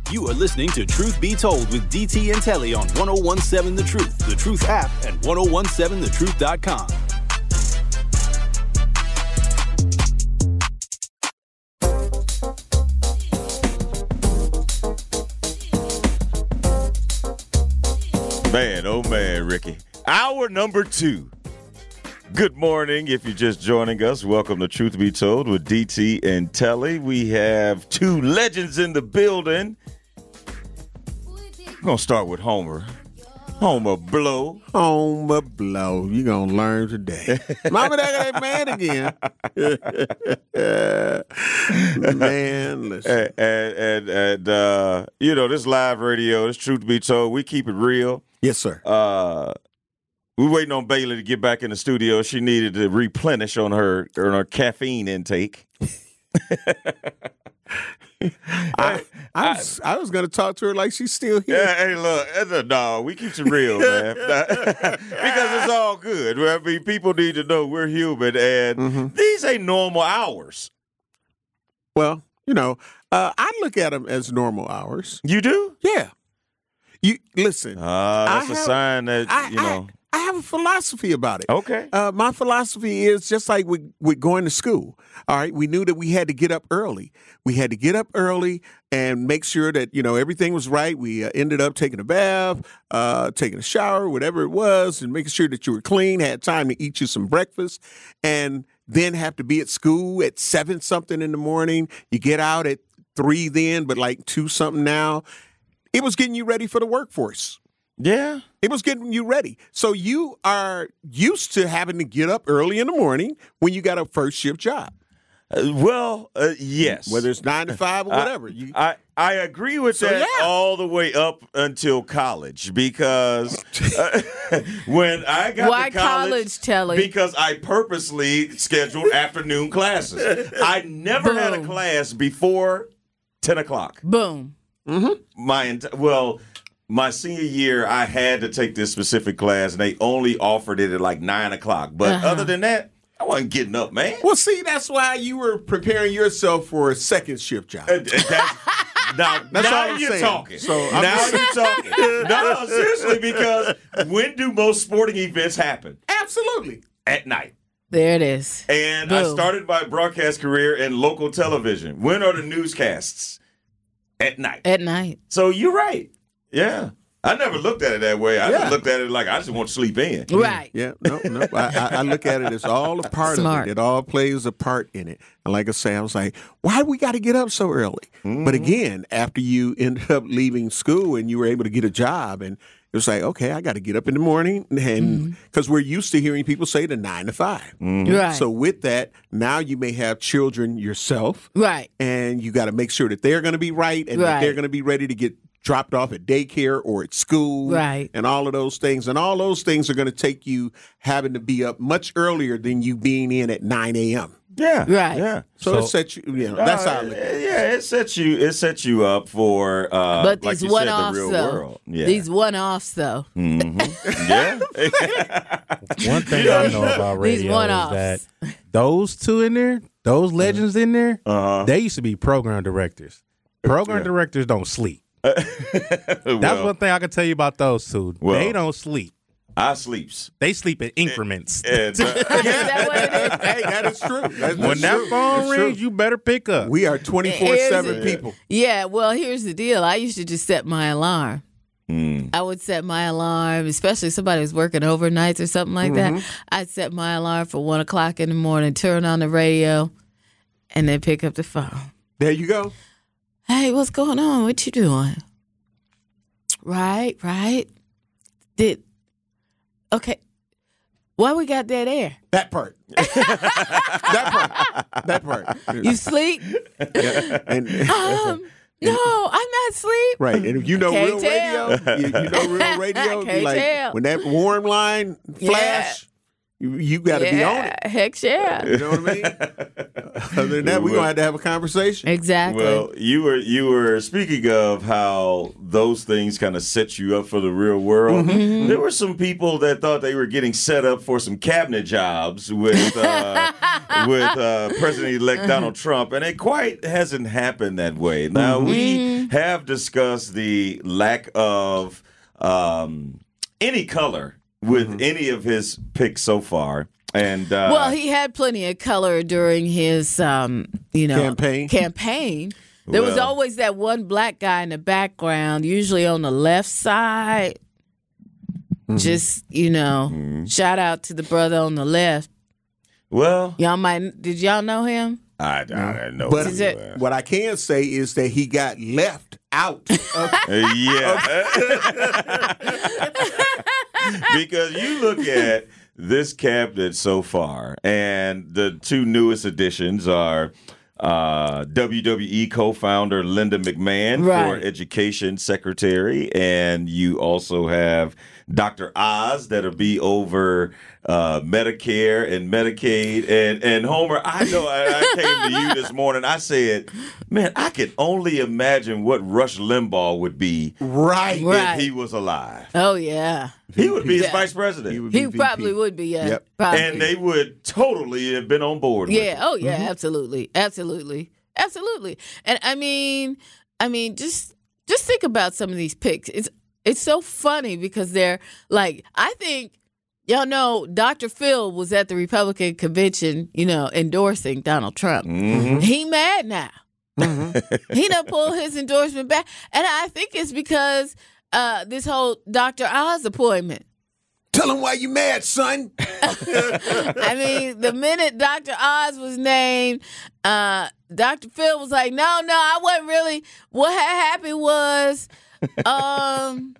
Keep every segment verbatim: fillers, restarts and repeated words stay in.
You are listening to Truth Be Told with D T and Telly on one oh one seven The Truth, The Truth app, and ten seventeen the truth dot com. Man, oh man, Ricky. Hour number two. Good morning. If you're just joining us, welcome to Truth Be Told with D T and Telly. We have two legends in the building. We're going to start with Homer. Homer Blow. Homer Blow. You're going to learn today. Mama, that that man again. Man, listen. And, and, and, and uh, you know, this live radio, this Truth Be Told, we keep it real. Yes, sir. Uh, we're waiting on Bailey to get back in the studio. She needed to replenish on her, on her caffeine intake. I, I was, I was going to talk to her like she's still here. Yeah, hey, look, no, we keep it real, man, because it's all good. I mean, people need to know we're human, and mm-hmm. these ain't normal hours. Well, you know, uh, I look at them as normal hours. You do? Yeah. You listen. Uh, that's I a have, sign that I, you know. I, I have a philosophy about it. Okay. Uh, my philosophy is just like with, with going to school. All right. We knew that we had to get up early. We had to get up early and make sure that, you know, everything was right. We uh, ended up taking a bath, uh, taking a shower, whatever it was, and making sure that you were clean, had time to eat you some breakfast, and then have to be at school at seven something in the morning. You get out at three then, but like two something now. It was getting you ready for the workforce. Yeah. It was getting you ready. So you are used to having to get up early in the morning when you got a first shift job. Uh, well, uh, yes. Whether it's nine to five or whatever. I, you, I, I agree with so, that yeah. all the way up until college because uh, when I got Why to college, college, Telly? Because I purposely scheduled afternoon classes. I never Boom. had a class before ten o'clock. Boom. Mm-hmm. My ent- well, my senior year, I had to take this specific class, and they only offered it at like nine o'clock. But uh-huh. other than that, I wasn't getting up, man. Well, see, that's why you were preparing yourself for a second shift job. Uh, that's, now, that's now all I'm you're saying. talking. So now just... you're talking. No, seriously, because when do most sporting events happen? Absolutely. At night. There it is. And Boom. I started my broadcast career in local television. When are the newscasts? At night. At night. So you're right. Yeah. I never looked at it that way. I yeah. just looked at it like I just want to sleep in. Right. Yeah. No, no. I, I look at it as all a part Smart. of it. It all plays a part in it. And like I say, I was like, why do we got to get up so early? Mm-hmm. But again, after you ended up leaving school and you were able to get a job, and it was like, okay, I got to get up in the morning, and because mm-hmm. we're used to hearing people say the nine to five. Mm-hmm. Right. So with that, now you may have children yourself. Right. And you got to make sure that they're going to be right and right. that they're going to be ready to get dropped off at daycare or at school, right? And all of those things. And all those things are going to take you having to be up much earlier than you being in at nine a.m. Yeah, right. Yeah. So, so it sets you. You know, that's uh, how. I look at it. Yeah, it sets you. It sets you up for. Uh, but like these you one-offs, said, the real though. world. Yeah. These one-offs, though. Mm-hmm. Yeah. One thing I know about radio These one-offs. is that those two in there, those legends in there, uh-huh. they used to be program directors. Program yeah. directors don't sleep. well, That's one thing I can tell you about those two. Well, they don't sleep. I sleeps. They sleep in increments. And, uh, Is that what it is? Hey, that is true. That's, that's when that true. phone That's rings, true. you better pick up. We are twenty-four seven people. Yeah, well, here's the deal. I used to just set my alarm. Mm. I would set my alarm, especially if somebody was working overnights or something like Mm-hmm. that. I'd set my alarm for one o'clock in the morning, turn on the radio, and then pick up the phone. There you go. Hey, what's going on? What you doing? Right, right. Did okay. Why we got dead air? That part. that part. That part. You sleep? Yeah. And, um, no, I'm not asleep. right. And if you know Can't real tell. radio, you, you know real radio, Can't you like tell. when that warm line flash, You, you got to yeah, be on it. Heck yeah. You know what I mean? Other than that, we're going to have to have a conversation. Exactly. Well, you were you were speaking of how those things kind of set you up for the real world. Mm-hmm. There were some people that thought they were getting set up for some cabinet jobs with uh, with uh, President-elect Donald Trump, and it quite hasn't happened that way. Now Mm-hmm. we have discussed the lack of um, any color with Mm-hmm. any of his picks so far. And uh, well, he had plenty of color during his, um, you know, Campaign. Campaign. There was Well- always that one black guy in the background, usually on the left side. Mm-hmm. Just, you know, Mm-hmm. shout out to the brother on the left. well, Y'all might, did y'all know him? I, I don't know. But Is it- what I can say is that he got left out of Uh, yeah. Because you look at this cabinet so far, and the two newest additions are uh, W W E co-founder Linda McMahon Right. for Education Secretary, and you also have Doctor Oz that'll be over uh, Medicare and Medicaid. And, and Homer, I know I, I came to you this morning. I said, man, I could only imagine what Rush Limbaugh would be right. Right. if he was alive. Oh, yeah. He would be his Yeah. vice president. He would be He V P. probably would be, yeah. Yep. Probably. And they would totally have been on board with Yeah. it. Oh, yeah. Mm-hmm. Absolutely. Absolutely. Absolutely. And I mean, I mean, just just think about some of these picks. It's it's so funny because they're like, I think y'all know Doctor Phil was at the Republican convention, you know, endorsing Donald Trump. Mhm. He mad now. Mm-hmm. He done pulled his endorsement back, and I think it's because uh, this whole Doctor Oz appointment. Tell him why you mad, son. I mean, the minute Doctor Oz was named, uh, Doctor Phil was like, no, no, I wasn't really. What had happened was um,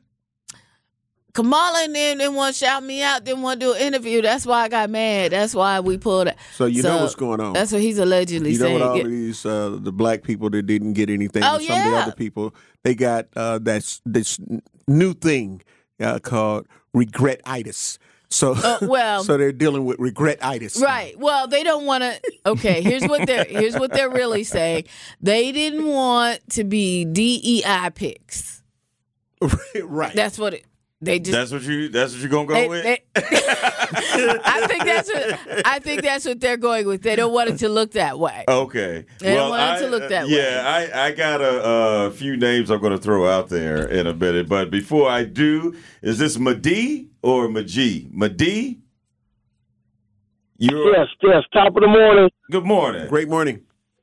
Kamala and them didn't want to shout me out, didn't want to do an interview. That's why I got mad. That's why we pulled it. So you know what's going on. That's what he's allegedly You know saying. what all Yeah. of these uh, the black people that didn't get anything, Oh, and some of the yeah. other people, they got uh, that's this new thing uh, called regretitis. So Uh, well- so they're dealing with regretitis. Right. Well, they don't want to. Okay. Here's what they're. Here's what they're really saying. They didn't want to be D E I picks. right. That's what it. They just. That's what you. That's what you're gonna go they- with. they- I think that's what. I think that's what they're going with. They don't want it to look that way. Okay. They don't well, want it I, to look that uh, yeah, I, I got a, a few names I'm going to throw out there in a minute. But before I do, is this Madi or Majee? Madi? You're, Yes, yes. Top of the morning. Good morning. Great morning.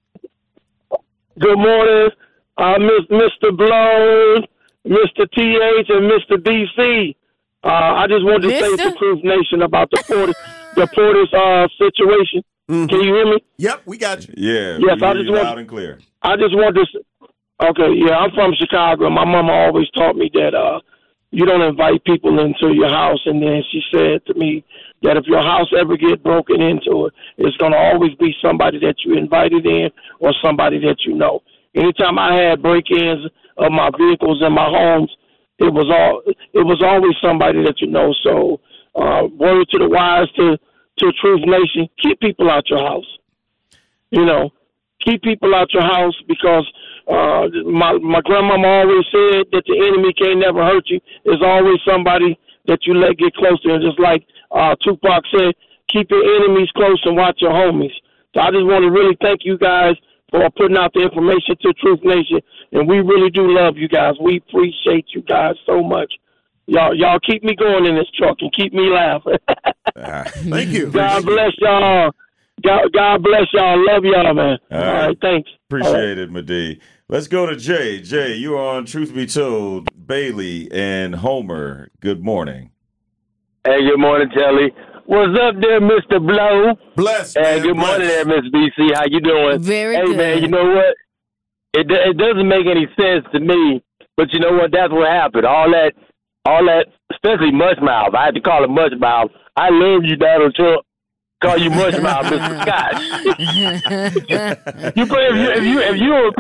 Good morning, uh, Miss Mister Blown, Mister T H, and Mister D C. Uh, I just wanted to Mister say to Truth Nation about the Portis, the Portis uh, situation. Mhm. Can you hear me? Yep, we got you. Yeah. Yes, we I hear just you want- loud and clear. I just wanted to. s- Okay, yeah, I'm from Chicago. My mama always taught me that uh, you don't invite people into your house, and then she said to me that if your house ever get broken into, it's going to always be somebody that you invited in or somebody that you know. Anytime I had break-ins of my vehicles and my homes, it was all it was always somebody that you know. So, uh, word to the wise, to to Truth Nation, keep people out your house. You know, keep people out your house because uh, my my grandmama always said that the enemy can't never hurt you. There's always somebody that you let get close to. And just like uh, Tupac said, keep your enemies close and watch your homies. So I just want to really thank you guys for putting out the information to Truth Nation. And we really do love you guys. We appreciate you guys so much. Y'all, y'all keep me going in this truck and keep me laughing. Ah, Thank you. God bless y'all. God, God bless y'all. Love y'all, man. All All right. right, thanks. All right. appreciate it, Madi. Let's go to Jay. Jay, you are on Truth Be Told. Bailey and Homer. Good morning. Hey, good morning, Telly. What's up there, Mister Blow? Bless. Hey, man, good morning bless. there, Miss B C. How you doing? Very hey, good. man, you know what? It do- it doesn't make any sense to me, but you know what? That's what happened. All that, all that, especially Mushmouth. I had to call him Mushmouth. I love you, Donald Trump. Call you Mushmouth, Mister Scott. You put if you if you if you were put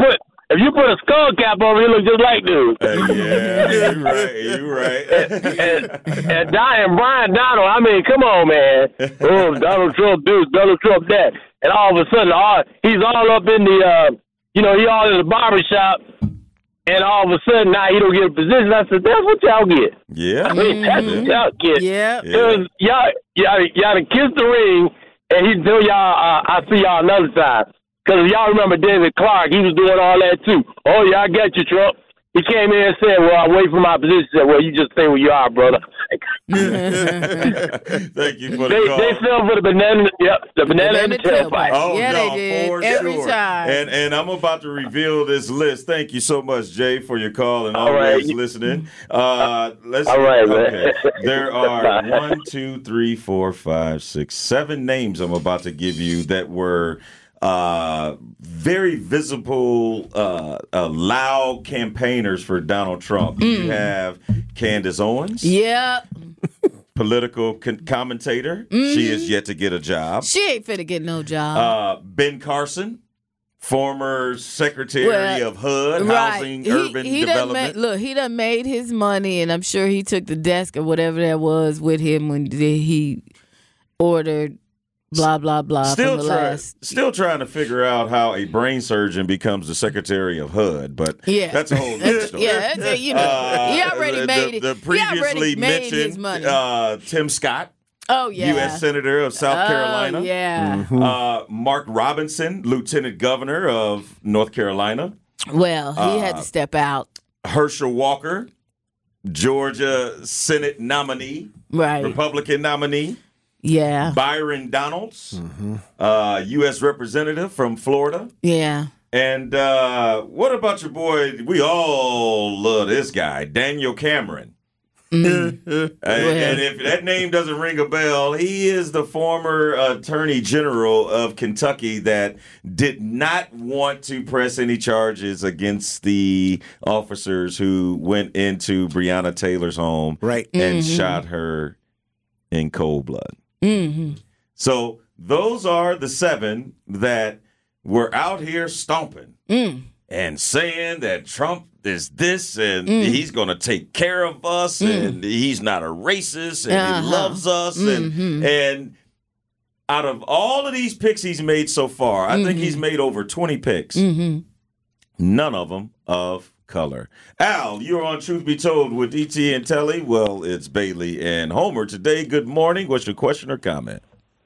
if you put a skull cap on, he look just like dude. Uh, yeah, you're right. You're right. and, and, and Brian Donald, I mean, come on, man. Oh, Donald Trump this, Donald Trump that. And all of a sudden, all, he's all up in the, uh, you know, he all in the barbershop. And all of a sudden, now he don't get a position. I said, that's what y'all get. Yeah. I mean, that's what y'all get. Yeah. Because y'all, y'all, y'all done kissed the ring, and he tell y'all, uh, I'll see y'all another time. Because y'all remember David Clark, he was doing all that too. Oh, yeah, I got you, Trump. He came in and said, well, I wait for my position. He said, well, you just stay where you are, brother. Thank you for the they, call. They fell for the banana, yep, the banana and the tailpipe. Oh, yeah, no, they did. for Every sure. time. And and I'm about to reveal this list. Thank you so much, Jay, for your call and All always right. listening. Uh, let's. All right, okay. man. There are one, two, three, four, five, six, seven names I'm about to give you that were uh, very visible, uh, uh, loud campaigners for Donald Trump. Mm. You have Candace Owens. Yep. Political con- commentator. Mm-hmm. She is yet to get a job. She ain't finna get no job. Uh, Ben Carson, former Secretary well, of H U D, right. Housing, he, Urban he Development. Done ma- look, he done made his money, and I'm sure he took the desk or whatever that was with him when he ordered blah, blah, blah. Still, from the try, last. still trying to figure out how a brain surgeon becomes the Secretary of H U D, but yeah. that's a whole different story. Yeah, that's a, you know, Uh, he already the, made the, it. the he already previously made his mentioned money. uh, Tim Scott, oh, yeah. U S Senator of South oh, Carolina. yeah. Mm-hmm. Uh, Mark Robinson, Lieutenant Governor of North Carolina. Well, he Uh, had to step out. Herschel Walker, Georgia Senate nominee, Right. Republican nominee. Yeah. Byron Donalds, uh, U S Representative from Florida. Yeah. And uh, what about your boy? We all love this guy, Daniel Cameron. Mm. and, and if that name doesn't ring a bell, he is the former Attorney General of Kentucky that did not want to press any charges against the officers who went into Breonna Taylor's home Right. and Mm-hmm. shot her in cold blood. Mm-hmm. So those are the seven that were out here stomping Mm. and saying that Trump is this and Mm. he's going to take care of us and he's not a racist and Uh-huh. he loves us. And, Mhm. and out of all of these picks he's made so far, I think he's made over twenty picks. Mm-hmm. None of them of color. Al, you're on Truth Be Told with D T and Telly. Well, it's Bailey and Homer today. Good morning. What's your question or comment?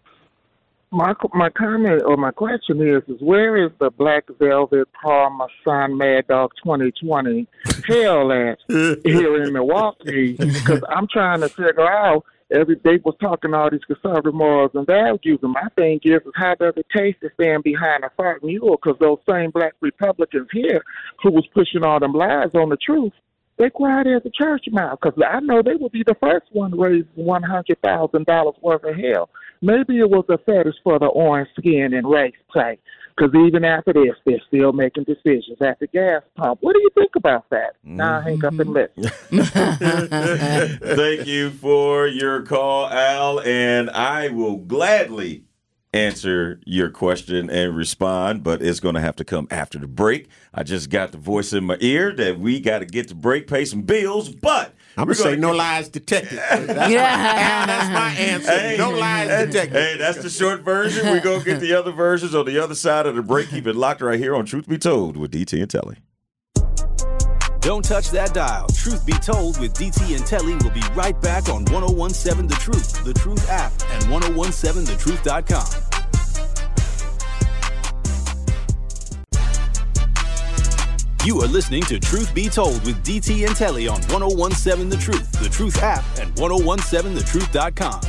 My my comment or my question is, is where is the Black Velvet Parmesan Mad Dog twenty twenty hell at here in Milwaukee? Because I'm trying to figure out, every day was talking all these conservative morals and values, and my thing is, is how does it taste to stand behind a fart mule? Because those same black Republicans here who was pushing all them lies on the truth, they quiet as a church mouse, because I know they will be the first one to raise one hundred thousand dollars worth of hell. Maybe it was a fetish for the orange skin and race play, because even after this, they're still making decisions at the gas pump. What do you think about that? Mm-hmm. Now I hang up and listen. Thank you for your call, Al, and I will gladly answer your question and respond, but it's going to have to come after the break. I just got the voice in my ear that we got to get to break, pay some bills, but I'm going to say no lies detected. That's, Yeah. my, that's my answer. Hey, no lies hey, detected. Hey, that's the short version. We're going to get the other versions on the other side of the break. Keep it locked right here on Truth Be Told with D T and Telly. Don't touch that dial. Truth Be Told with D T and Telly will be right back on ten seventeen The Truth, The Truth app, and ten seventeen the truth dot com. You are listening to Truth Be Told with D T and Telly on ten seventeen The Truth, The Truth app, and ten seventeen the truth dot com.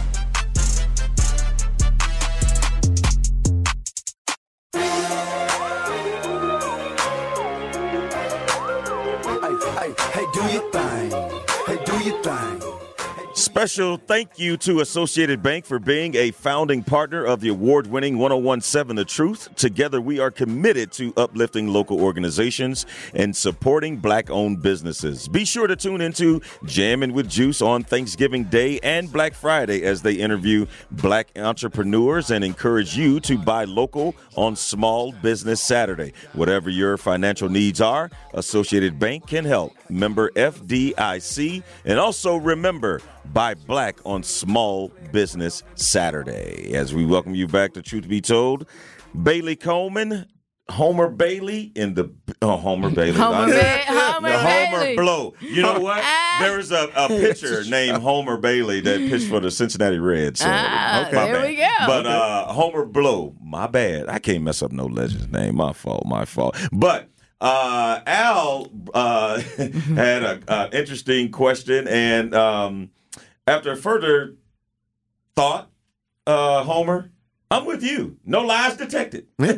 Special thank you to Associated Bank for being a founding partner of the award-winning one oh one seven The Truth. Together, we are committed to uplifting local organizations and supporting Black-owned businesses. Be sure to tune into Jammin' with Juice on Thanksgiving Day and Black Friday as they interview Black entrepreneurs and encourage you to buy local on Small Business Saturday. Whatever your financial needs are, Associated Bank can help. Member F D I C. And also remember, buy black on Small Business Saturday. As we welcome you back to Truth Be Told, Bailey Coleman, Homer Bailey in the oh, Homer Bailey, Homer, ba- Homer the Homer Bailey. Blow. You know what? There's a, a pitcher named Homer Bailey that pitched for the Cincinnati Reds. So, Ah, my there bad. we go. But uh, Homer Blow, my bad. I can't mess up no legend's name. My fault. My fault. But. Uh, Al uh, had an interesting question, and um, after further thought, uh, Homer, I'm with you. No lies detected. uh,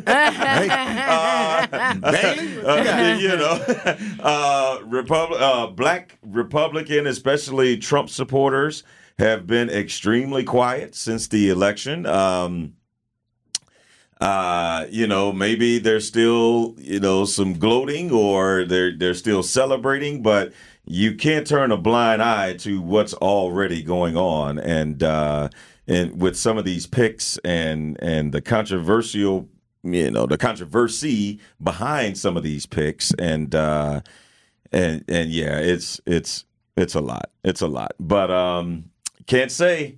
uh, you know, uh, Repub- uh, Black Republican, especially Trump supporters, have been extremely quiet since the election. Um, Uh, you know, maybe there's still, you know, some gloating or they're they're still celebrating, but you can't turn a blind eye to what's already going on. And uh, and with some of these picks and and the controversial, you know, the controversy behind some of these picks, and uh, and and yeah, it's it's it's a lot. It's a lot. But um, can't say,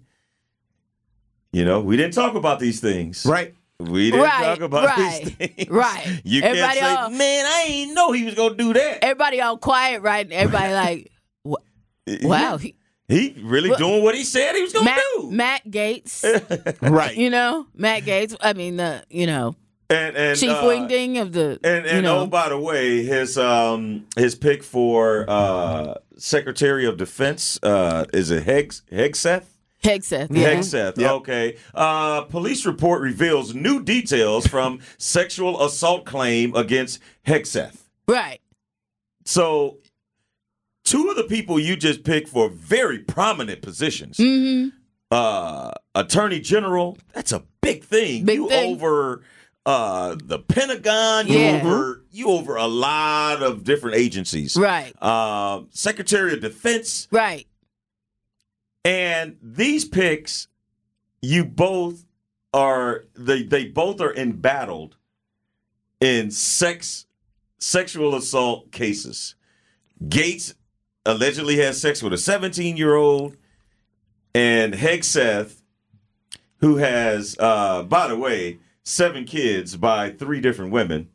you know, we didn't talk about these things. Right. We didn't Right, talk about right, these things. right. You Everybody can't say, all- man, I ain't know he was going to do that. Everybody all quiet, right? And everybody like, "Wha- wow. He, He really Well, doing what he said he was going to Matt, do. Matt Gates, Right. you know, Matt Gates. I mean, the you know, and, and, Chief uh, Wingding of the, And, and you know. oh, by the way, his um his pick for uh, Secretary of Defense, uh, is it Hegs- Hegseth? Hegseth. Yeah. Hegseth, Yep. okay. Uh, police report reveals new details from sexual assault claim against Hegseth. Right. So, two of the people you just picked for very prominent positions, Mm-hmm. uh, Attorney General, that's a big thing. Big you thing. over uh, the Pentagon, you Yeah. over you over a lot of different agencies. Right. Uh, Secretary of Defense, Right. and these picks, you both are they they both are embattled in sex sexual assault cases. Gates allegedly had sex with a seventeen-year-old, and Hegseth, who has, uh, by the way, seven kids by three different women.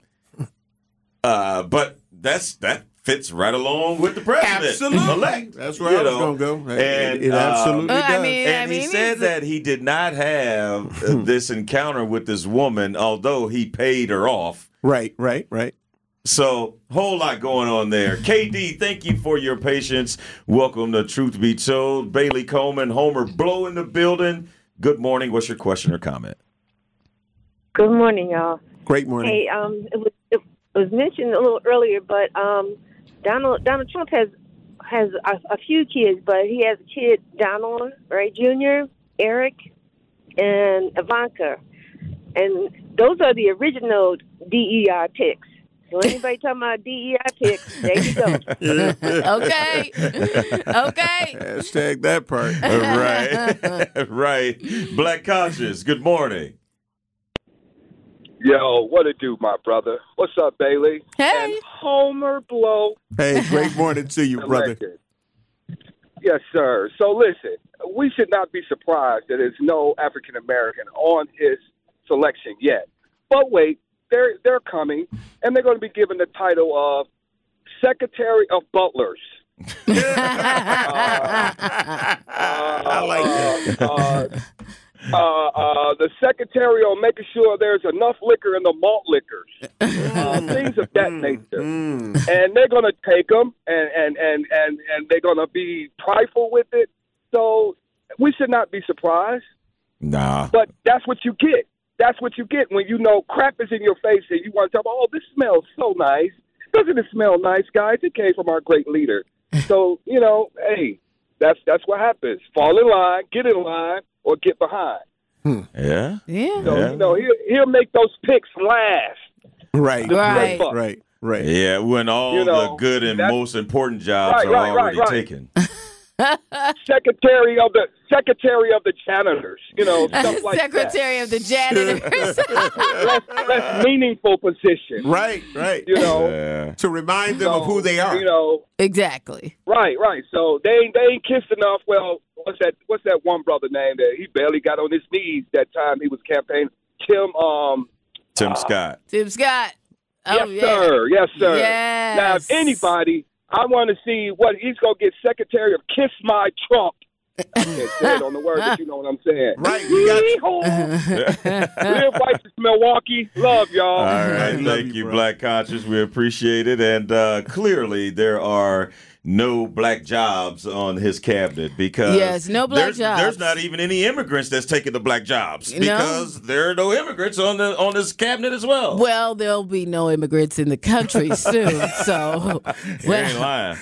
Uh, but that's that fits right along with the president. Absolutely. elect, That's where you I was know. going to go. It- And, it uh, absolutely Uh, does. I mean, I And mean, he said he's- that he did not have uh, this encounter with this woman, although he paid her off. right, right, right. So, whole lot going on there. K D, thank you for your patience. Welcome to Truth Be Told. Bailey Coleman, Homer Blow in the building. Good morning. What's your question or comment? Good morning, y'all. Great morning. Hey, um, it was it was mentioned a little earlier, but um, Donald Donald Trump has has a, a few kids, but he has a kid, Donald, right, Junior, Eric, and Ivanka, and those are the original D E I picks. So anybody talking about D E I picks, there you go. Okay. Okay. Hashtag that part. right. right. Black Conscious, good morning. Yo, what it do, my brother? What's up, Bailey? Hey. And Homer Blow. Hey, great morning to you, brother. elected. Yes, sir. So listen, we should not be surprised that there's no African American on his selection yet. But wait, they're they're coming, and they're going to be given the title of Secretary of Butlers. uh, I like that. uh, uh, uh, the secretary on making sure there's enough liquor in the malt liquors, uh, things of that nature. Mm. And they're going to take them, and, and, and, and, and they're going to be trifle with it. So we should not be surprised. Nah. But that's what you get. That's what you get when you know crap is in your face and you want to tell them, oh, this smells so nice. Doesn't it smell nice, guys? It came from our great leader. So, you know, hey, That's that's what happens. Fall in line, get in line, or get behind. Hmm. Yeah. Yeah. So, yeah. you know, he'll, he'll make those picks last. Right. Right. Right. Right. Right. Yeah, when all You know, the good and that's- most important jobs Right, are right, right, already right. taken. Secretary of the Secretary of the janitors, you know, stuff like Secretary of the janitors. that. less, less meaningful position, Right. Right. you know. Yeah. To remind them So, of who they are. You know, Exactly. right, right. So they ain't they ain't kissed enough. Well, what's that? What's that one brother name that he barely got on his knees that time he was campaigning? Tim. Um. Tim uh, Scott. Tim Scott. Oh, yes, yeah. sir. Yes, sir. Yes. Now, if anybody, I want to see what he's gonna get. Secretary of Kiss My Trump. I can't say it on the word, but you know what I'm saying. Right. We got you. Live righteous, Milwaukee. Love y'all. All right, Love thank you, you, bro. Black Conscious. We appreciate it. And uh, clearly, there are no black jobs on his cabinet because Yes, no black there's, jobs. There's not even any immigrants that's taking the black jobs No. because there are no immigrants on the on this cabinet as well. Well, there'll be no immigrants in the country soon, so You ain't lying.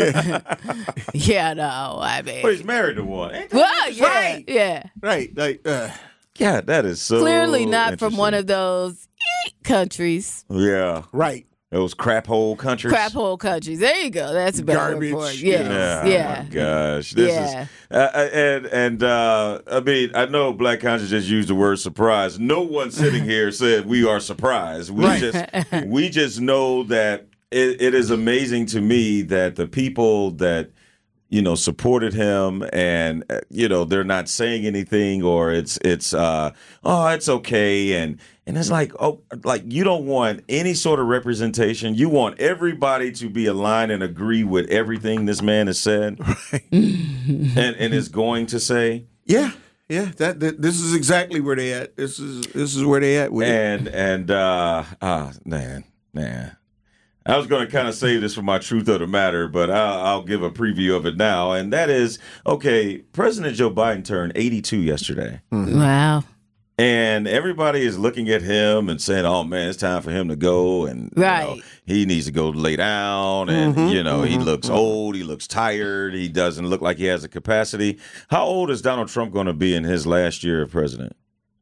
yeah, no, I mean, But he's married to one. Ain't that well, yeah, Right. yeah, Right. Like. Uh, Yeah, that is so clearly not from interesting. one of those countries, Yeah, right. those crap hole countries. crap hole countries. There you go. That's a better word for it. Garbage. Yes, Yeah, yeah. Oh my gosh, this Yeah. is uh, and and uh, I mean I know Black Conscious just used the word surprise. No one sitting here said we are surprised. We Right. just we just know that it, it is amazing to me that the people that you know supported him and uh, you know they're not saying anything or it's it's uh, oh it's okay and. And it's like, oh, like you don't want any sort of representation. You want everybody to be aligned and agree with everything this man has said and, and is going to say. Yeah. Yeah. That, that. This is exactly where they at. This is. This is where they at with it. And and uh, ah, man, man. I was going to kind of save this for my truth of the matter, but I'll, I'll give a preview of it now. And that is, okay, President Joe Biden turned eighty-two yesterday. Wow. And everybody is looking at him and saying, "Oh man, it's time for him to go." And you Right. know, he needs to go lay down. And Mhm, you know, he mhm, looks mhm. old. He looks tired. He doesn't look like he has the capacity. How old is Donald Trump going to be in his last year of president?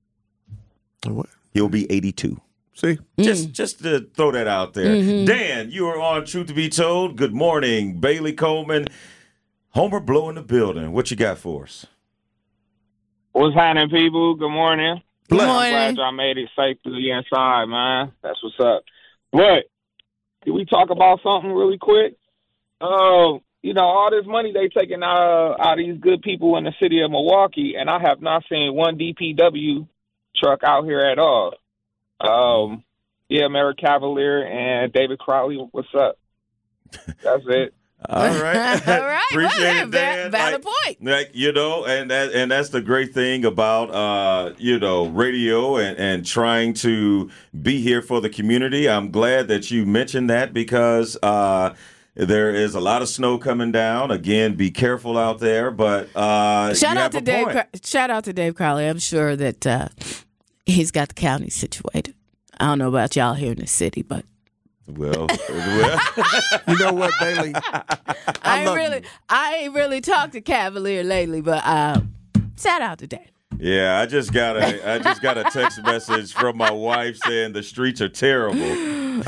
What? He'll be eighty-two. See. Just, just to throw that out there. Mhm. Dan, you are on Truth to Be Told. Good morning, Bailey Coleman, Homer Blow in the building. What you got for us? What's happening, people? Good morning. Good I'm morning. glad y'all made it safely inside, man. That's what's up. But can we talk about something really quick? Uh, you know, all this money they taking out, out of these good people in the city of Milwaukee, and I have not seen one D P W truck out here at all. Um, yeah, Merrick Cavalier and David Crowley, what's up? That's it. All right. All right. Appreciate well, it, va- Dan. valid Like- point. Like, you know, and that and that's the great thing about uh, you know, radio and, and trying to be here for the community. I'm glad that you mentioned that because uh there is a lot of snow coming down. Again, be careful out there. But uh Shout you out have to a Dave. point. Cro- shout out to Dave Crowley. I'm sure that uh, he's got the county situated. I don't know about y'all here in the city, but Well, well. You know what, Bailey? I, ain't love really, you. I ain't really talked to Cavalier lately. But uh, shout out to Dave. Yeah, I just got a I just got a text message from my wife saying the streets are terrible. And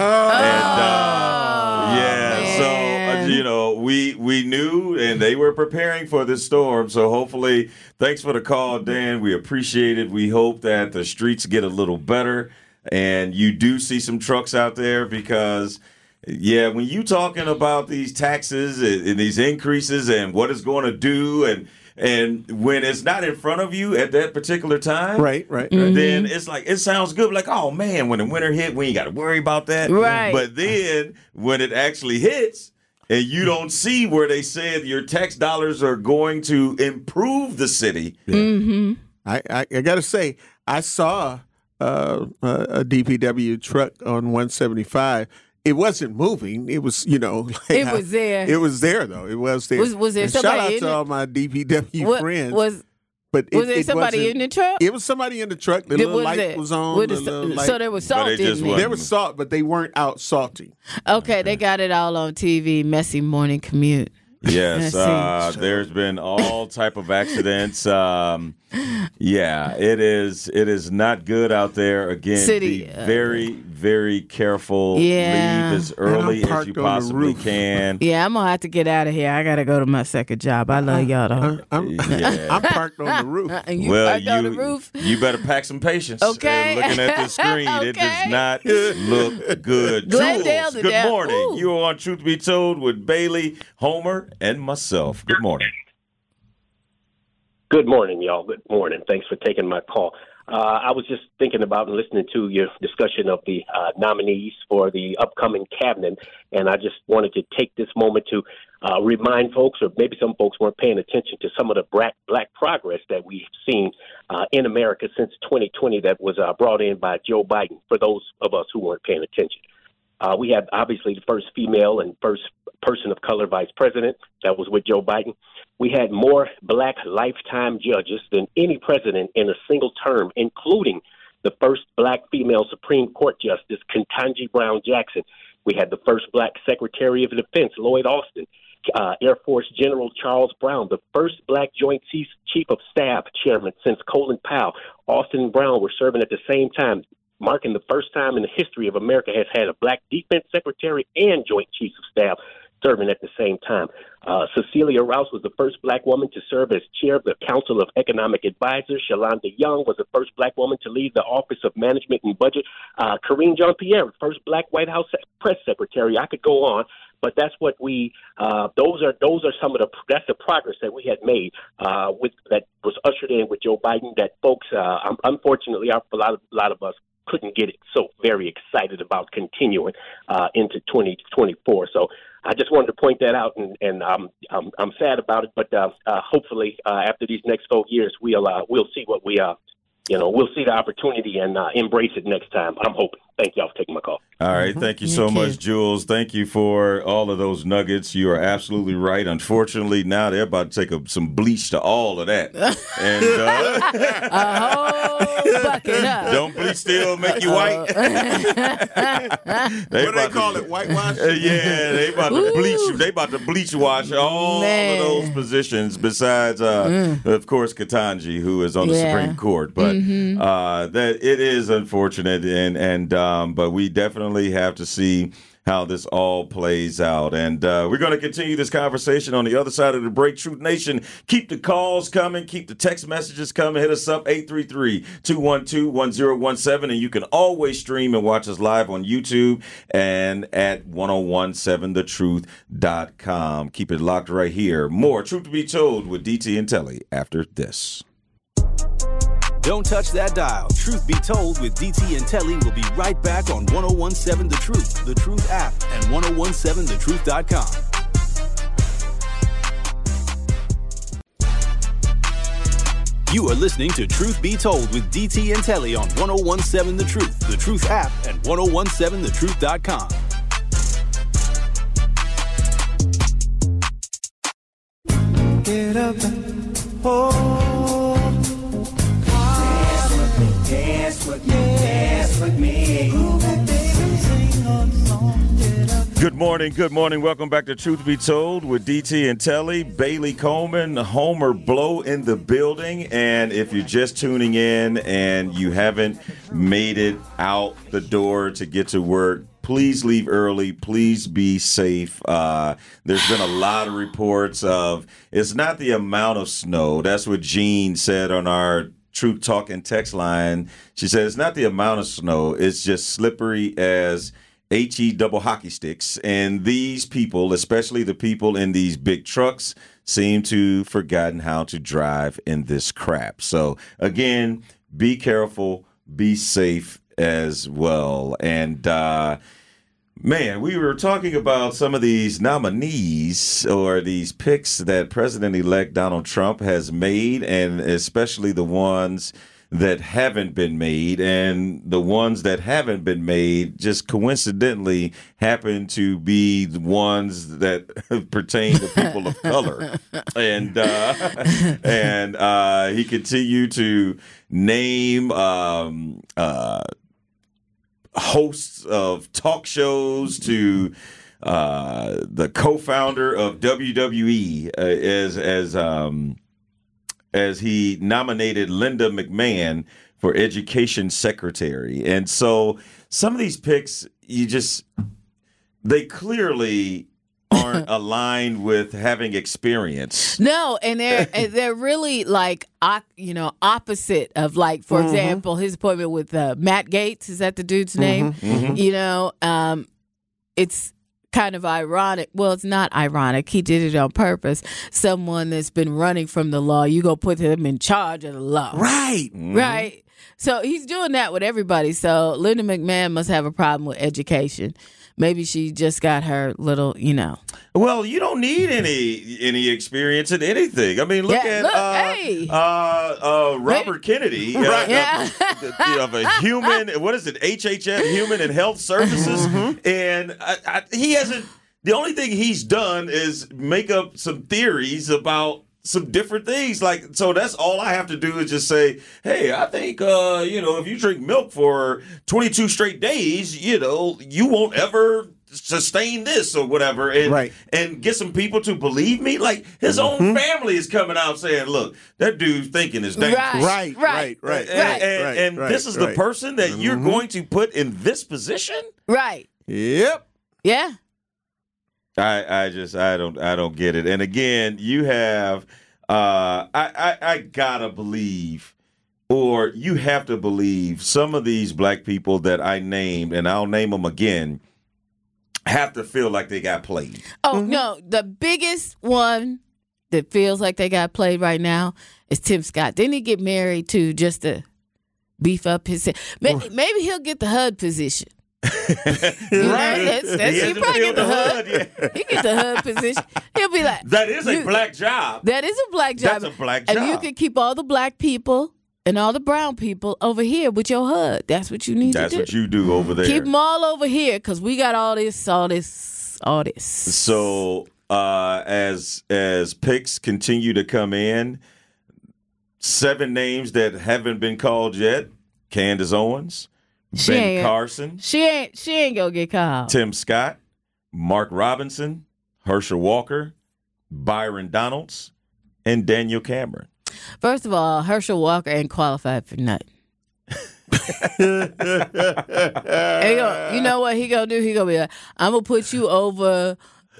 uh, yeah, so uh, you know, we we knew and they were preparing for this storm. So hopefully, thanks for the call, Dan. We appreciate it. We hope that the streets get a little better and you do see some trucks out there because yeah, when you talking about these taxes and, and these increases and what it's going to do and and when it's not in front of you at that particular time, Right, right, right. then it's like it sounds good. Like, oh man, when the winter hit, we ain't got to worry about that. Right. But then when it actually hits, and you don't see where they said your tax dollars are going to improve the city. Mm-hmm. I, I, I got to say, I saw uh, a, a D P W truck on one seventy-five. It wasn't moving. It was, you know, like It I- was there. It was there though. It was there. Was- was there And somebody shout out in to it? all my D P W What- friends. was but was it, there it somebody wasn't- in the truck? It was somebody in the truck. The Did- little was light it- was on. what the is- little so light- there was But salt it just in wasn't- There was salt, but they weren't out salting. Okay, they got it all on T V. Messy morning commute. Yes, uh, there's been all type of accidents. Um, yeah, it is. It is not good out there. Again, City, be uh, very, very careful. Yeah. Leave as early And I'm as you parked on the possibly roof. can. Yeah, I'm gonna have to get out of here. I gotta go to my second job. I love y'all though. I'm, Yeah. I'm parked on the roof. you well, parked you on the roof. you better pack some patience. Okay. Uh, looking at the screen, it does Okay. not look good. Glendale Jules, to good death. morning. Ooh. You are on Truth Be Told with Bailey, Homer, and myself. Good morning. Good morning, y'all. Good morning. Thanks for taking my call. Uh, I was just thinking about and listening to your discussion of the uh, nominees for the upcoming cabinet, and I just wanted to take this moment to uh, remind folks, or maybe some folks weren't paying attention to some of the black, black progress that we've seen uh, in America since twenty twenty that was uh, brought in by Joe Biden, for those of us who weren't paying attention. Uh, we had obviously the first female and first person of color vice president. That was with Joe Biden. We had more black lifetime judges than any president in a single term, including the first black female Supreme Court Justice, Ketanji Brown Jackson. We had the first black Secretary of Defense, Lloyd Austin, uh, Air Force General Charles Brown, the first black Joint Chief Chief of Staff chairman since Colin Powell. Austin and Brown were serving at the same time, marking the first time in the history of America has had a black defense secretary and Joint Chiefs of Staff serving at the same time. Uh, Cecilia Rouse was the first black woman to serve as chair of the Council of Economic Advisors. Shalonda Young was the first black woman to lead the Office of Management and Budget. Uh, Karine Jean-Pierre, first black White House press secretary. I could go on, but that's what we. Uh, those are those are some of the that's the progress that we had made uh, with that was ushered in with Joe Biden. That folks, uh, unfortunately, a lot of a lot of us couldn't get it so very excited about continuing uh, into twenty twenty-four. So I just wanted to point that out, and, and um, I'm I'm sad about it. But uh, uh, hopefully, uh, after these next four years, we'll uh, we'll see what we uh, you know, we'll see the opportunity and uh, embrace it next time. I'm hoping. Thank y'all for taking my call. All right. Thank you so much, Jules. Thank you for all of those nuggets. You are absolutely right. Unfortunately, now they're about to take a, some bleach to all of that. And uh, a whole bucket up. Don't bleach still make you white? they what do they call to, it? Whitewash? Uh, yeah, they about to Ooh. bleach. They about to bleach wash all Man. of those positions. Besides, uh, mm. of course, Ketanji, who is on the yeah. Supreme Court. But mm-hmm. uh, that it is unfortunate, and and. Uh, Um, but we definitely have to see how this all plays out. And uh, we're going to continue this conversation on the other side of the break. Truth Nation, keep the calls coming. Keep the text messages coming. Hit us up, eight three three, two one two, one zero one seven. And you can always stream and watch us live on YouTube and at ten seventeen the truth dot com. Keep it locked right here. More Truth to Be Told with D T and Telly after this. Don't touch that dial. Truth Be Told with D T and Telly will be right back on ten seventeen The Truth, The Truth app, and ten seventeen the truth dot com. You are listening to Truth Be Told with D T and Telly on ten seventeen The Truth, The Truth app, and ten seventeen the truth dot com. Get up and oh. Dance with me, dance with me. Good morning, good morning. Welcome back to Truth Be Told with D T and Telly. Bailey Coleman, Homer Blow in the building. And if you're just tuning in and you haven't made it out the door to get to work, please leave early. Please be safe. Uh, there's been a lot of reports of it's not the amount of snow. That's what Jean said on our Truth Talk and text line. She said it's not the amount of snow. It's just slippery as H E double hockey sticks. And these people, especially the people in these big trucks, seem to have forgotten how to drive in this crap. So again, be careful, be safe as well. And uh, man, we were talking about some of these nominees or these picks that President-elect Donald Trump has made, and especially the ones that haven't been made. And the ones that haven't been made just coincidentally happen to be the ones that pertain to people of color. And uh, and uh, he continued to name um, uh hosts of talk shows to uh, the co-founder of W W E, uh, as as um, as he nominated Linda McMahon for Education Secretary. And so some of these picks, you just they clearly aren't aligned with having experience. No, and they're and they're really like you know opposite of like for mm-hmm. example his appointment with uh, Matt Gaetz. Is that the dude's name? Mm-hmm. Mm-hmm. You know, um, it's kind of ironic. Well, it's not ironic. He did it on purpose. Someone that's been running from the law, you go put them in charge of the law, right? Mm-hmm. Right. So he's doing that with everybody. So Linda McMahon must have a problem with education. Maybe she just got her little, you know. Well, you don't need any any experience in anything. I mean, look yeah, at look, uh, hey. uh, uh, Robert Wait. Kennedy, right? Uh, Yeah. uh, you know, of a human. What is it? H H S, Human and Health Services, mm-hmm. and I, I, he hasn't. The only thing he's done is make up some theories about some different things. Like, so that's all I have to do is just say, hey, I think, uh, you know, if you drink milk for twenty-two straight days, you know, you won't ever sustain this or whatever. And, right. and get some people to believe me. Like his own mm-hmm. family is coming out saying, look, that dude's thinking is dangerous. Right, right, right, right. And, right, and, right, and right, this is right. the person that mm-hmm. you're going to put in this position? Right. Yep. Yeah. I, I just I don't I don't get it. And again, you have uh, I, I I gotta believe, or you have to believe, some of these black people that I named, and I'll name them again, have to feel like they got played. Oh mm-hmm. no, the biggest one that feels like they got played right now is Tim Scott. Didn't he get married to just to beef up his? Maybe, maybe he'll get the H U D position. You know, right. That's, that's, he, he probably get the, the H U D. H U D. He get the H U D position. He'll be like, that is a you, black job. That is a black job. That's a black job. And you can keep all the black people and all the brown people over here with your H U D. That's what you need That's to do. That's what you do over there. Keep them all over here because we got all this, all this, all this. So uh, as as picks continue to come in, seven names that haven't been called yet: Candace Owens, She Ben ain't- Carson, She ain't. She ain't gonna get called. Tim Scott, Mark Robinson, Herschel Walker, Byron Donalds, and Daniel Cameron. First of all, Herschel Walker ain't qualified for nothing. And he gonna, you know what he gonna do? He gonna be like, I'm gonna put you over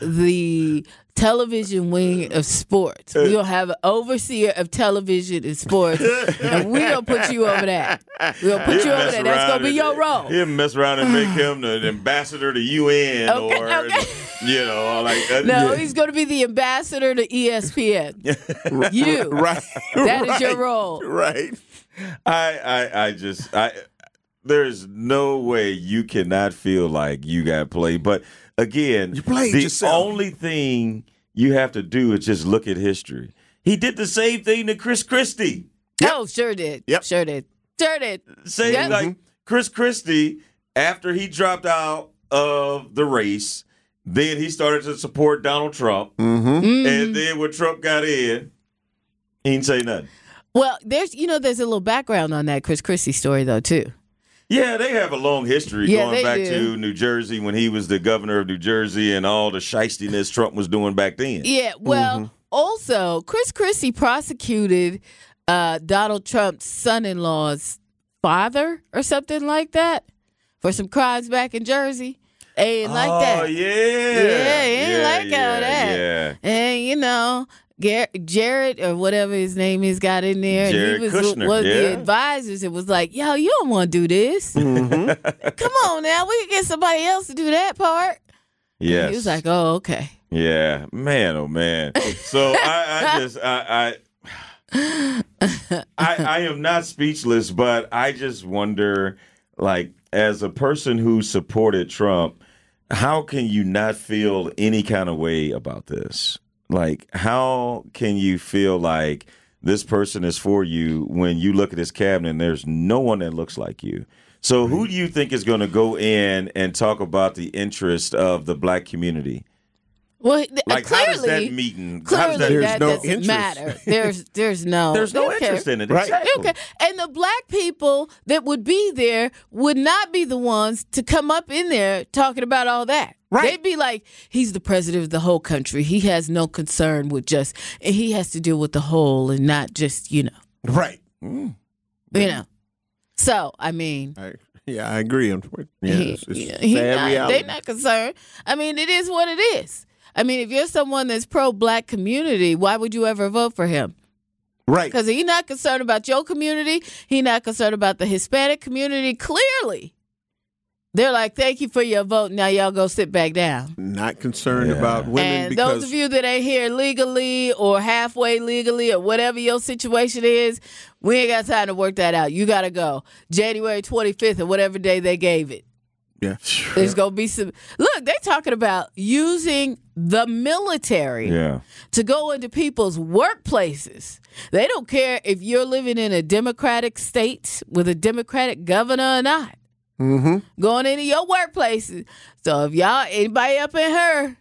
the television wing of sports. We gonna have an overseer of television and sports, and we gonna put you over that. We gonna put He'll you over mess there. That's gonna be and- your role. He'll mess around and make him the ambassador to U N Okay, or, okay. you know, like uh, No, yeah. he's gonna be the ambassador to E S P N. You, Right. that is right, your role. Right. I, I, I just, I, there's no way you cannot feel like you got played. But again, You played the yourself. only thing you have to do is just look at history. He did the same thing to Chris Christie. Oh, sure did. Yep. Sure did. Sure did. Same Yep. like Chris Christie, after he dropped out of the race, then he started to support Donald Trump. Mm-hmm. Mhm. And then when Trump got in, he didn't say nothing. Well, there's you know there's a little background on that Chris Christie story though too. Yeah, they have a long history Yeah, going they back do. to New Jersey when he was the governor of New Jersey and all the shystiness Trump was doing back then. Yeah. Well, Mm-hmm. also Chris Christie prosecuted uh, Donald Trump's son-in-law's father or something like that for some crimes back in Jersey. They ain't like oh, that. yeah. Yeah, he ain't yeah, like yeah, all that. Yeah. And you know, Gar- Jared or whatever his name is got in there. Jared and he was Kushner, one of the yeah. advisors. It was like, yo, you don't want to do this. Mm-hmm. Come on now, we can get somebody else to do that part. Yes. He was like, oh, okay. Yeah, man, oh man. So I, I just I I, I I am not speechless, but I just wonder, like, as a person who supported Trump, how can you not feel any kind of way about this? Like, how can you feel like this person is for you when you look at his cabinet and there's no one that looks like you? So who do you think is going to go in and talk about the interest of the black community? Well, th- Like, clearly, how does that meeting? clearly how does that, There's that no doesn't interest. matter. There's there's no There's no they don't interest care. in it. Right. Exactly. Okay, and the black people that would be there would not be the ones to come up in there talking about all that. Right. They'd be like, he's the president of the whole country. He has no concern with just, and he has to deal with the whole and not just, you know. Right. Mm. You know. So, I mean. I, yeah, I agree. Yeah, he, it's, it's he, he sad not, reality. they're not concerned. I mean, it is what it is. I mean, if you're someone that's pro-black community, why would you ever vote for him? Right. Because he's not concerned about your community. He's not concerned about the Hispanic community. Clearly. They're like, thank you for your vote. Now y'all go sit back down. Not concerned Yeah. about women And because those of you that ain't here legally or halfway legally or whatever your situation is, we ain't got time to work that out. You got to go. January twenty-fifth or whatever day they gave it. yeah. There's going to be some. Look, they talking about using the military Yeah. to go into people's workplaces. They don't care if you're living in a Democratic state with a Democratic governor or not. Mm-hmm. Going into your workplaces. So if y'all, anybody up in her,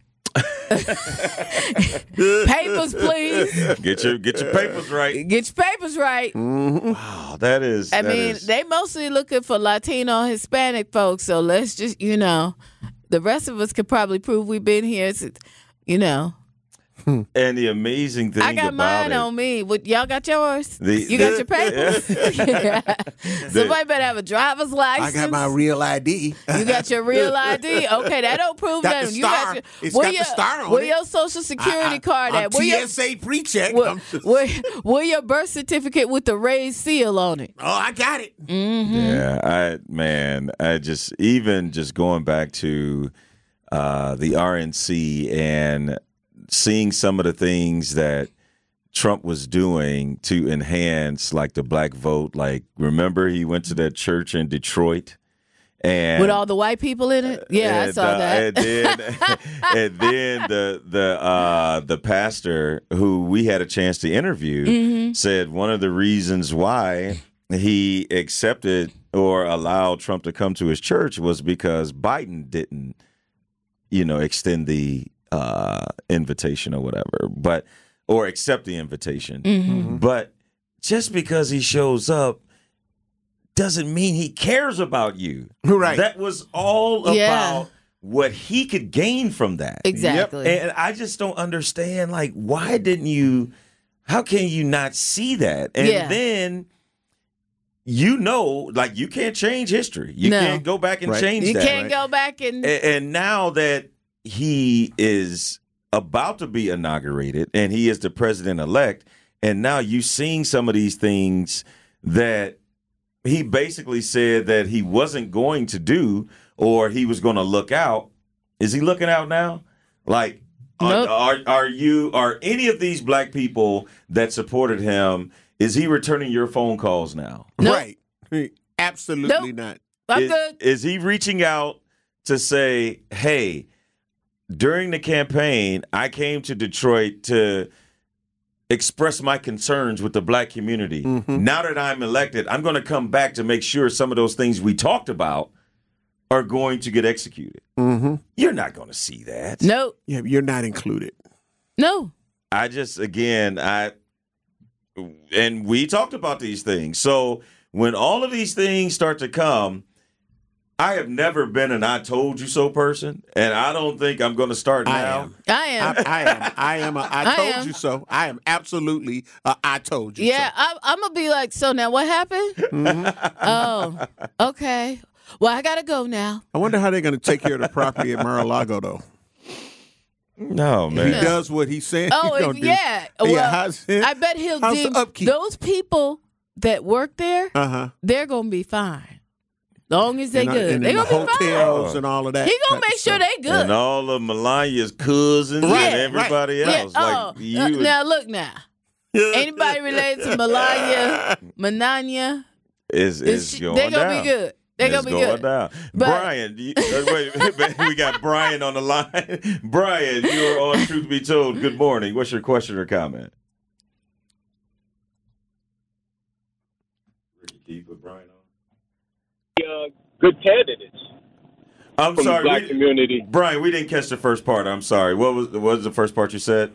papers, please. Get your get your papers right. Get your papers right. Mm-hmm. Wow, that is. I that mean, is- they mostly looking for Latino, Hispanic folks. So let's just, you know, the rest of us could probably prove we've been here, since, you know. and the amazing thing I got about mine it, on me. What, y'all got yours? The- you got the- your papers? Yeah. Somebody better have a driver's I license. got my real I D. You got your real I D? Okay, that don't prove Got that. the You got star. your, It's where got the your, star on Where it. your social security I- I- card I'm at? Where T your, S A pre-check. where, I'm just- where, where your birth certificate with the raised seal on it? oh, I got it. Mm-hmm. Yeah, I man, I just even just going back to uh, the R N C and seeing some of the things that Trump was doing to enhance like the black vote. Like, remember he went to that church in Detroit and With all the white people in it? Yeah, I and, saw uh, that. And then, and then the the uh, the pastor who we had a chance to interview Mhm. said one of the reasons why he accepted or allowed Trump to come to his church was because Biden didn't, you know, extend the uh, invitation or whatever, but or accept the invitation. Mhm. But just because he shows up doesn't mean he cares about you. Right. That was all Yeah. about what he could gain from that. Exactly. And I just don't understand, like, why didn't you, how can you not see that? And Yeah. then, you know, like, you can't change history. You No. can't go back and Right. change You that. can't go back and. A- And now that he is about to be inaugurated and he is the president-elect, and now you seeing some of these things that he basically said that he wasn't going to do or he was going to look out. Is he looking out now? Like, are, Nope. are, are you, are any of these black people that supported him, is he returning your phone calls now? Nope. Right. Absolutely Nope. not. I'm is, good. is he reaching out to say, hey, during the campaign, I came to Detroit to express my concerns with the black community. Mhm. Now that I'm elected, I'm going to come back to make sure some of those things we talked about are going to get executed. Mm-hmm. You're not going to see that. No. Yeah, you're not included. No. I just, again, I, and we talked about these things. So when all of these things start to come, I have never been an I told you so person, and I don't think I'm going to start I now. am. I am. I, I am. I am. A, I I told am. you so. I am absolutely. A, I told you. Yeah, I, I'm gonna be like, so now what happened? So. Mhm. Oh, okay. Well, I gotta go now. I wonder how they're going to take care of the property at Mar-a-Lago, though. No, He man. does what he's saying. Oh, he's if, gonna do. yeah. Well, yeah. How's it? I bet he'll how's do the upkeep? those people that work there. Uh huh. They're gonna be fine, long as they and, uh, good. and They in the gonna be fine. hotels and all of that. He gonna type make of sure stuff. they good. And all of Melania's cousins Right, and everybody Yeah. else. Oh, Like you uh, and- now look now. Anybody related to Melania, Melania, is is is she- going they gonna down. be good. They It's gonna be going good. down. But- Brian, you, uh, wait, we got Brian on the line. Brian, you are on Truth Be Told. Good morning. What's your question or comment? Pretty deep with Brian on. Uh, good candidates I'm from sorry, the black we- community. Brian. We didn't catch the first part. I'm sorry. What was what was the first part you said?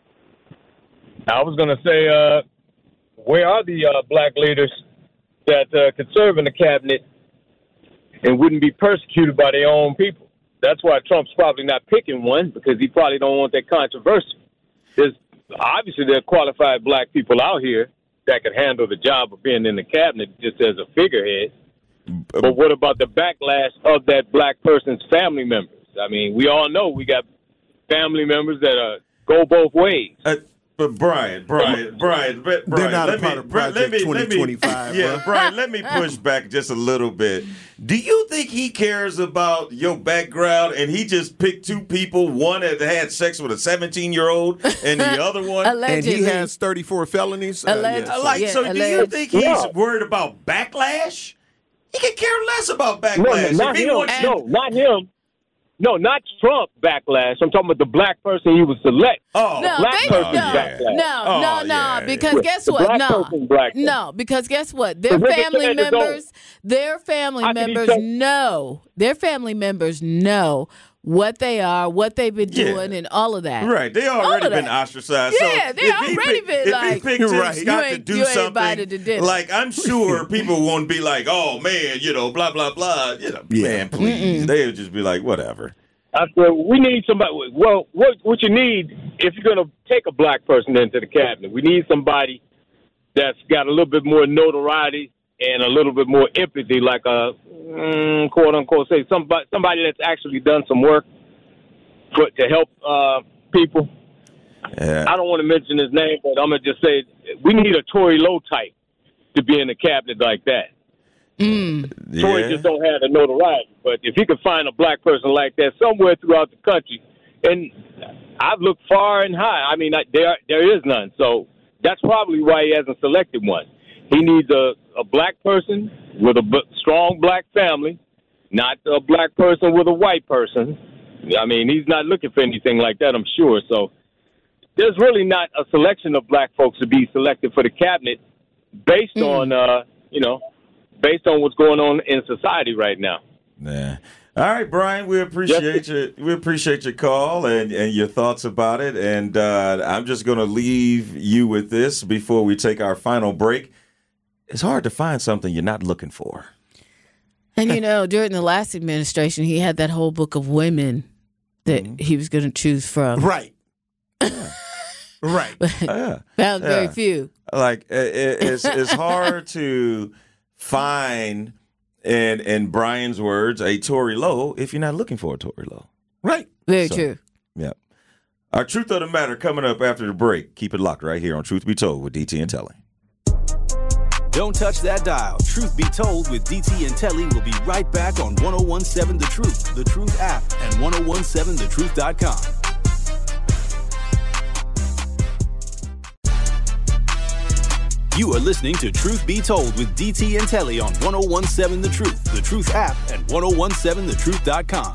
I was going to say, uh, where are the uh, black leaders that uh, could serve in the cabinet and wouldn't be persecuted by their own people? that's why Trump's probably not picking one, because he probably don't want that controversy. There's obviously there are qualified black people out here that could handle the job of being in the cabinet just as a figurehead. But what about the backlash of that black person's family members? I mean, we all know we got family members that are go both ways. Uh, but Brian, Brian, Brian, Brian, They're not let a part me, of Project let me, twenty twenty-five. Let me, yeah, bro. Brian, let me push back just a little bit. Do you think he cares about your background and he just picked two people, one that had sex with a seventeen-year-old and the other one? And he has thirty-four felonies. Uh, Alleged- yeah, so- like, so do you think he's Yeah. worried about backlash? He could care less about No, backlash. no, not If he him. wants you- No, not him. No, not Trump backlash. I'm talking about the black person he was select. Oh, No, black they, person no, backlash. no, Oh, no, no. yeah, Because yeah. guess The what? black No, person backlash. no. Because guess what? Their So Ricky family said it's members, their family How can he members say- know. Their family members know what they are, what they've been Yeah. doing, and all of that. Right, they All already of been that. ostracized. Yeah, so they if he already pick- been if like, he picked Tim Right. Scott You to ain't- do you ain't something, invited to dinner. like I'm sure people won't be like, "Oh man, you know, blah blah blah." You know, Yeah. man, please. They'll just be like, "Whatever." I said, we need somebody. Well, what what you need if you're going to take a black person into the cabinet, we need somebody that's got a little bit more notoriety and a little bit more empathy, like a mm, quote unquote say somebody somebody that's actually done some work for, to help uh, people. Yeah. I don't want to mention his name, but I'm gonna just say we need a Tory Lowe type to be in the cabinet like that. Tory Yeah. just don't have the notoriety. But if he could find a black person like that somewhere throughout the country, and I've looked far and high. I mean, I, there there is none. So that's probably why he hasn't selected one. He needs a, a black person with a b- strong black family, not a black person with a white person. I mean, he's not looking for anything like that, I'm sure. So there's really not a selection of black folks to be selected for the cabinet based Mm. on, uh, you know, based on what's going on in society right now. Yeah. All right, Brian, we appreciate your we appreciate your call and, and your thoughts about it. And uh, I'm just going to leave you with this before we take our final break. It's hard to find something you're not looking for. And you know, during the last administration, he had that whole book of women that Mm-hmm. he was going to choose from. Right. Right. Yeah. Found very Yeah. few. Like it, it- it's it's hard to find, in in Brian's words, a Tory Lowe if you're not looking for a Tory Lowe. Right. Very So, true. Yeah. Our Truth of the Matter coming up after the break. Keep it locked right here on Truth Be Told with D T and Telly. Don't touch that dial. Truth Be Told with D T and Telly will be right back on ten seventeen The Truth, The Truth app, and ten seventeen the truth dot com. You are listening to Truth Be Told with D T and Telly on ten seventeen The Truth, The Truth app, and ten seventeen the truth dot com.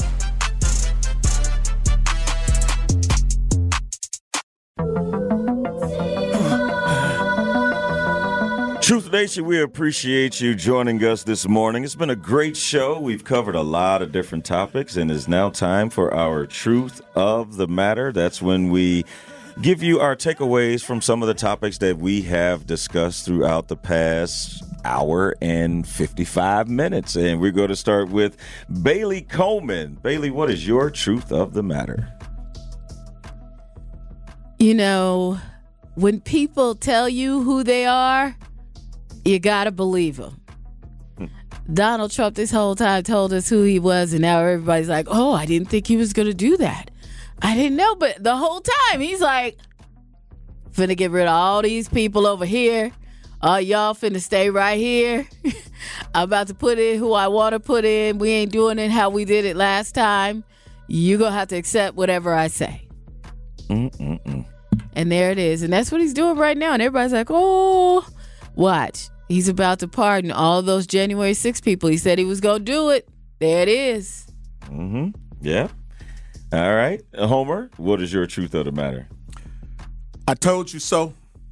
Truth Nation, we appreciate you joining us this morning. It's been a great show. We've covered a lot of different topics, and it's now time for our Truth of the Matter. That's when we give you our takeaways from some of the topics that we have discussed throughout the past hour and fifty-five minutes. And we're going to start with Bailey Coleman. Bailey, what is your Truth of the Matter? You know, when people tell you who they are, you gotta believe them. Donald Trump this whole time told us who he was, and now everybody's like, oh, I didn't think he was gonna do that. I didn't know, but the whole time he's like, finna get rid of all these people over here. All y'all finna stay right here. I'm about to put in who I want to put in. We ain't doing it how we did it last time. You gonna have to accept whatever I say. Mm-mm-mm. And there it is. And that's what he's doing right now. And everybody's like, oh, watch. He's about to pardon all those January sixth people. He said he was going to do it. There it is. Mm-hmm. Yeah. All right. Homer, what is your Truth of the Matter? I told you so.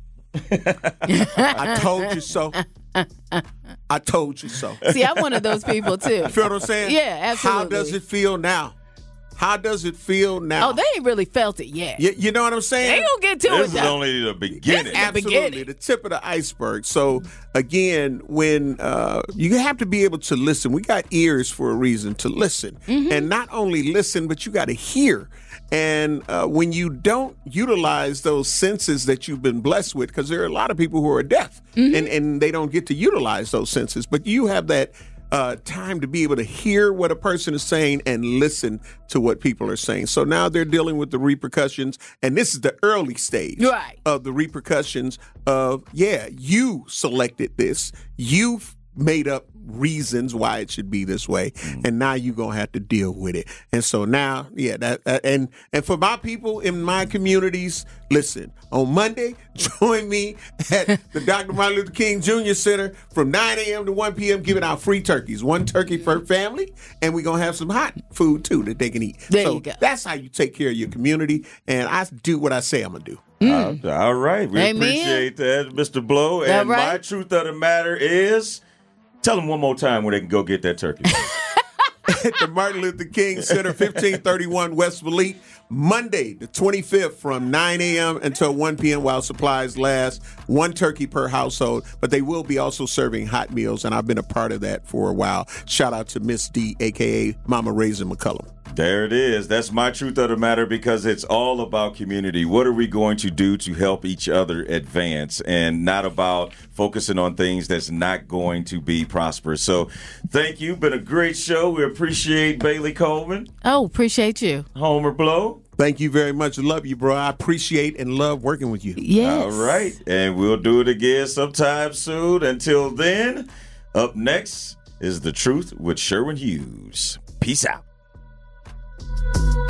I told you so. I told you so. See, I'm one of those people, too. You feel what I'm saying? Yeah, absolutely. How does it feel now? How does it feel now? Oh, they ain't really felt it yet. You, you know what I'm saying? They ain't gonna get to this it. is though. only the beginning. This is the Absolutely, beginning. the tip of the iceberg. So again, when uh, you have to be able to listen, we got ears for a reason to listen, Mm-hmm. and not only listen, but you got to hear. And uh, when you don't utilize those senses that you've been blessed with, because there are a lot of people who are deaf Mm-hmm. and, and they don't get to utilize those senses, but you have that uh, time to be able to hear what a person is saying and listen to what people are saying. So now they're dealing with the repercussions, and this is the early stage Right. of the repercussions of, yeah, you selected this, you made up reasons why it should be this way, and now you're gonna have to deal with it. And so now, yeah, that, that and and for my people in my communities, listen, on Monday, join me at the Doctor Martin Luther King Junior Center from nine a.m. to one p.m. giving out free turkeys, one turkey per family, and we're gonna have some hot food too that they can eat. There so you go. That's how you take care of your community, and I do what I say I'm gonna do. Uh, all right. We Amen. appreciate that, Mister Blow. And All right. my truth of the matter is, tell them one more time where they can go get that turkey. At the Martin Luther King Center, fifteen thirty-one West Valete, Monday the twenty-fifth from nine a.m. until one p.m. while supplies last. One turkey per household, but they will be also serving hot meals, and I've been a part of that for a while. Shout out to Miss D, a k a. Mama Raisin McCullum. There it is. That's my truth of the matter, because it's all about community. What are we going to do to help each other advance, and not about focusing on things that's not going to be prosperous. So thank you. Been a great show. We appreciate Bailey Coleman. Oh, appreciate you. Homer Blow. Thank you very much. Love you, bro. I appreciate and love working with you. Yes. All right. And we'll do it again sometime soon. Until then, up next is The Truth with Sherwin Hughes. Peace out.